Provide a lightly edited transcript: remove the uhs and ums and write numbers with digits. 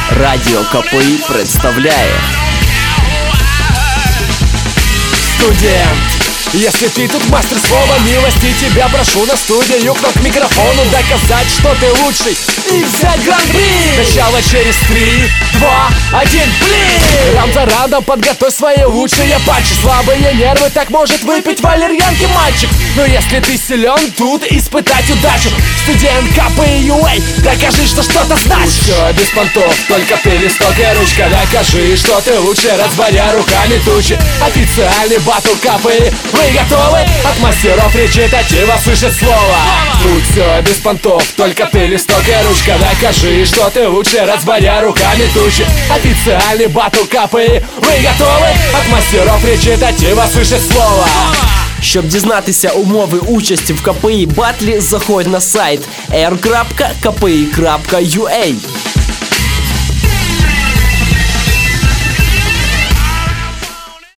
Радио КПІ представляет Студент, если ты тут мастер слова, милости тебя прошу на студию, к микрофону доказать, что ты лучший и взять гран-при. Начало через 3, 2, 1, блин! Раунд за раундом подготовь свои лучшие патчи. Слабые нервы, так может выпить валерьянки мальчик. Но если ты силен, тут испытать удачу. Студент КПИ UA, докажи, что что-то значит. Все без понтов, только ты листок и ручка. Докажи, что ты лучше, разборя руками тучи. Официальный батл КПИ, вы готовы? От мастеров речитатива слышать слово. Тут все без понтов, только ты листок и ручка. Докажи, что ты лучше, разборя руками тучи. Официальный батл КПІ, ви готові? От мастеров речитатива слышать слово. Щоб дізнатися умови участі в КПІ батлі, заходь на сайт air.kpi.ua.